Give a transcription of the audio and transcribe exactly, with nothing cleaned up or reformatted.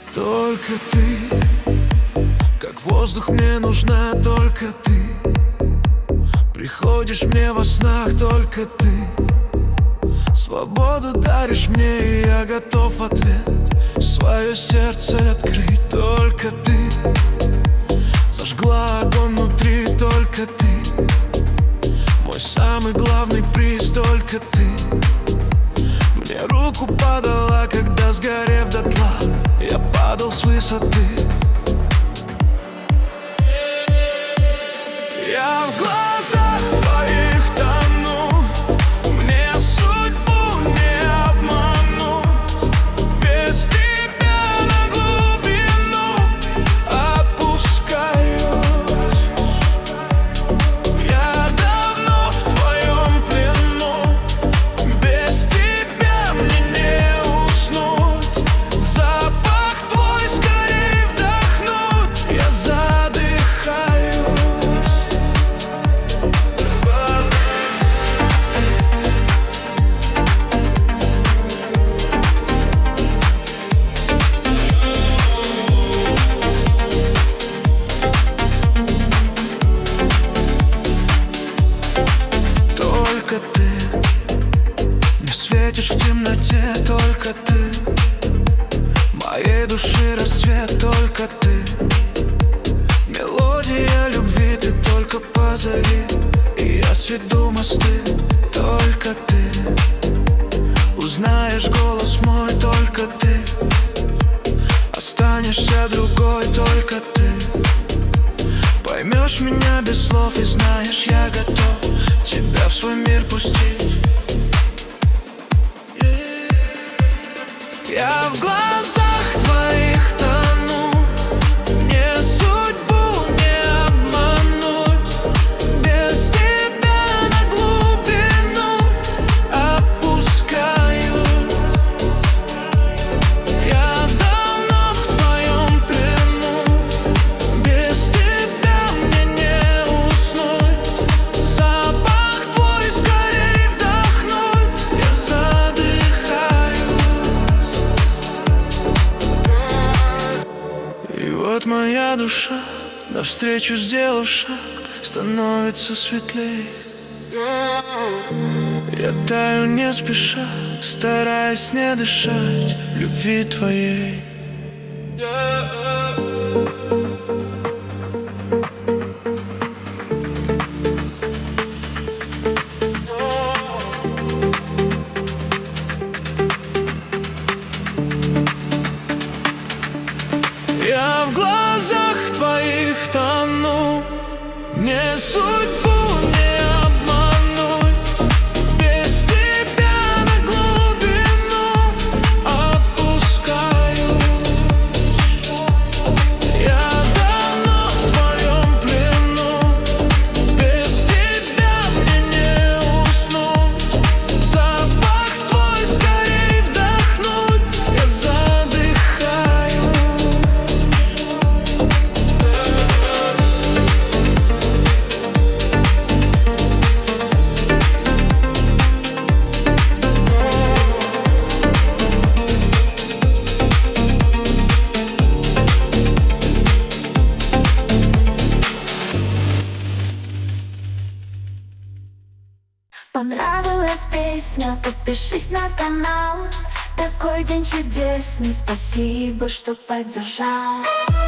Только ты, как воздух, мне нужна только ты. Приходишь мне во снах только ты. Свободу даришь мне, и я готов в ответ свое сердце открыть. Только ты зажгла огонь внутри, только ты мой самый главный приз, только ты мне руку подала, когда, сгорев дотла, я падал с высоты. Я в глазах твоих тону, мне судьбу не обмануть. Без тебя на глубину опускаюсь. Я давно в твоем плену, без тебя мне не уснуть. Запах твой скорее вдохнуть, я задыхаюсь. Только ты мне светишь в темноте, только ты моей души рассвет, только ты мелодия любви, ты только позови, и я сведу мосты. Только ты узнаешь голос мой, только ты останешься другой, только ты поймешь меня без слов, и знаешь, я готов тебя в свой мир пустить. Я в глазах твоих тону, мне судьбу не обмануть. Без тебя на глубину опускаюсь. Я давно в твоем плену, без тебя мне не уснуть. Запах твой скорее вдохнуть, я задыхаюсь. И вот моя душа, навстречу сделав шаг, становится светлей. Я таю не спеша, стараясь не дышать в любви твоей. Я в глазах твоих тону, мне судьбу не обмануть. Без тебя на глубину опускаюсь. Я давно в твоем плену, без тебя мне не уснуть. Запах твой скорее вдохнуть, я задыхаюсь. Понравилась песня, подпишись на канал. Такой день чудесный, спасибо, что поддержал.